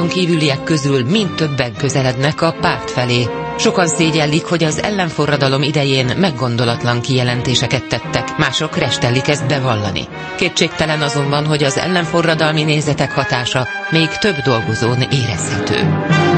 rajton kívüliek közül mind többen közelednek a párt felé. Sokan szégyellik, hogy az ellenforradalom idején meggondolatlan kijelentéseket tettek, mások restellik ezt bevallani. Kétségtelen azonban, hogy az ellenforradalmi nézetek hatása még több dolgozón érezhető.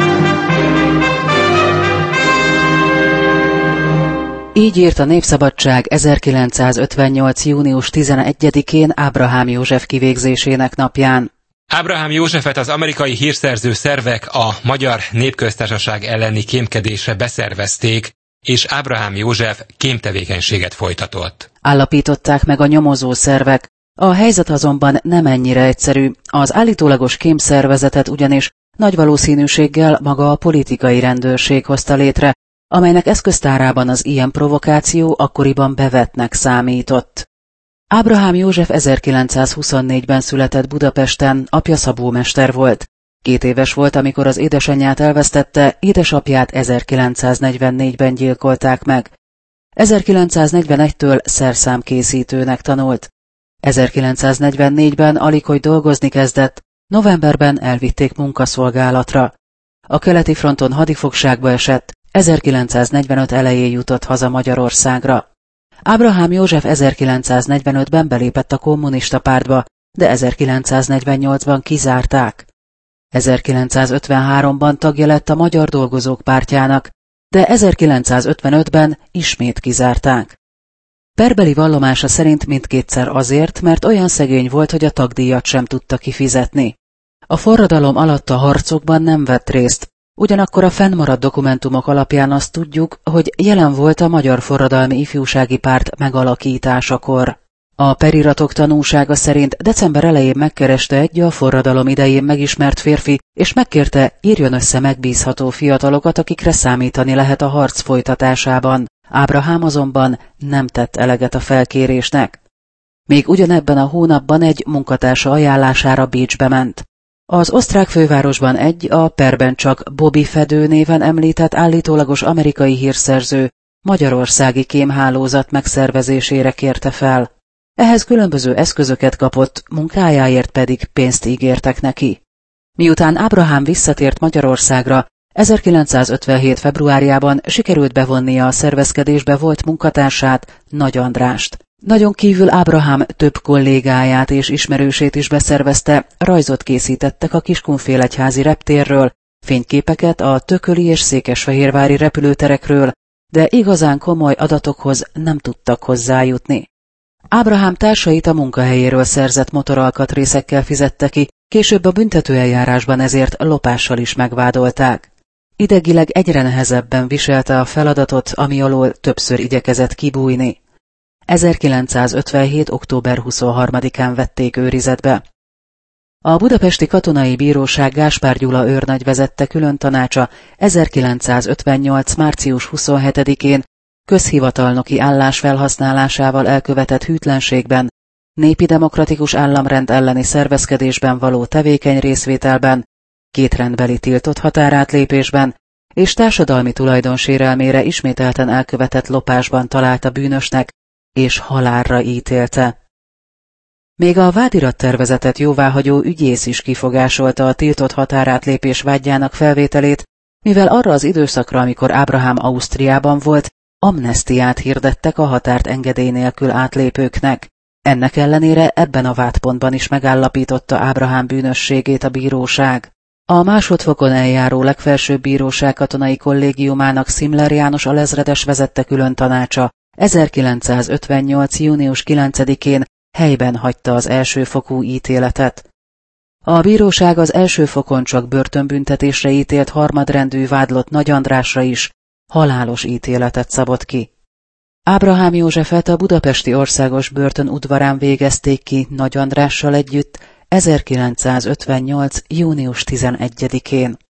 Így írt a Népszabadság 1958. június 11-én Ábrahám József kivégzésének napján. Ábrahám Józsefet az amerikai hírszerző szervek a Magyar Népköztársaság elleni kémkedésre beszervezték, és Ábrahám József kémtevékenységet folytatott. Állapították meg a nyomozó szervek. A helyzet azonban nem ennyire egyszerű. Az állítólagos kémszervezetet ugyanis nagy valószínűséggel maga a politikai rendőrség hozta létre, amelynek eszköztárában az ilyen provokáció akkoriban bevettnek számított. Ábrahám József 1924-ben született Budapesten, apja szabómester volt. 2 éves volt, amikor az édesanyját elvesztette, édesapját 1944-ben gyilkolták meg. 1941-től szerszámkészítőnek tanult. 1944-ben alig hogy dolgozni kezdett, novemberben elvitték munkaszolgálatra. A keleti fronton hadifogságba esett, 1945 elején jutott haza Magyarországra. Ábrahám József 1945-ben belépett a kommunista pártba, de 1948-ban kizárták. 1953-ban tagja lett a Magyar Dolgozók Pártjának, de 1955-ben ismét kizárták. Perbeli vallomása szerint mindkétszer azért, mert olyan szegény volt, hogy a tagdíjat sem tudta kifizetni. A forradalom alatt a harcokban nem vett részt, ugyanakkor a fennmaradt dokumentumok alapján azt tudjuk, hogy jelen volt a Magyar Forradalmi Ifjúsági Párt megalakításakor. A periratok tanúsága szerint december elején megkereste egy a forradalom idején megismert férfi, és megkérte, írjon össze megbízható fiatalokat, akikre számítani lehet a harc folytatásában. Ábrahám azonban nem tett eleget a felkérésnek. Még ugyanebben a hónapban egy munkatársa ajánlására Bécsbe ment. Az osztrák fővárosban egy a perben csak Bobby Fedő néven említett állítólagos amerikai hírszerző magyarországi kémhálózat megszervezésére kérte fel. Ehhez különböző eszközöket kapott, munkájáért pedig pénzt ígértek neki. Miután Ábrahám visszatért Magyarországra, 1957. februárjában sikerült bevonnia a szervezkedésbe volt munkatársát, Nagy Andrást. Nagyon kívül Ábrahám több kollégáját és ismerősét is beszervezte, rajzot készítettek a Kiskunfélegyházi reptérről, fényképeket a tököli és székesfehérvári repülőterekről, de igazán komoly adatokhoz nem tudtak hozzájutni. Ábrahám társait a munkahelyéről szerzett motoralkatrészekkel fizette ki, később a büntetőeljárásban ezért lopással is megvádolták. Idegileg egyre nehezebben viselte a feladatot, ami alól többször igyekezett kibújni. 1957. október 23-án vették őrizetbe. A Budapesti Katonai Bíróság Gáspár Gyula őrnagy vezette külön tanácsa 1958. március 27-én közhivatalnoki állás felhasználásával elkövetett hűtlenségben, népi demokratikus államrend elleni szervezkedésben való tevékeny részvételben, kétrendbeli tiltott határátlépésben és társadalmi tulajdonsérelmére ismételten elkövetett lopásban találta bűnösnek, és halálra ítélte. Még a vádirattervezetet jóváhagyó ügyész is kifogásolta a tiltott határátlépés vádjának felvételét, mivel arra az időszakra, amikor Ábrahám Ausztriában volt, amnesztiát hirdettek a határt engedély nélkül átlépőknek. Ennek ellenére ebben a vádpontban is megállapította Ábrahám bűnösségét a bíróság. A másodfokon eljáró legfelsőbb bíróság katonai kollégiumának Szimler János alezredes vezette külön tanácsa 1958. június 9-én helyben hagyta az elsőfokú ítéletet. A bíróság az első fokon csak börtönbüntetésre ítélt harmadrendű vádlott Nagy Andrásra is halálos ítéletet szabott ki. Ábrahám Józsefet a budapesti országos börtön udvarán végezték ki Nagy Andrással együtt 1958. június 11-én.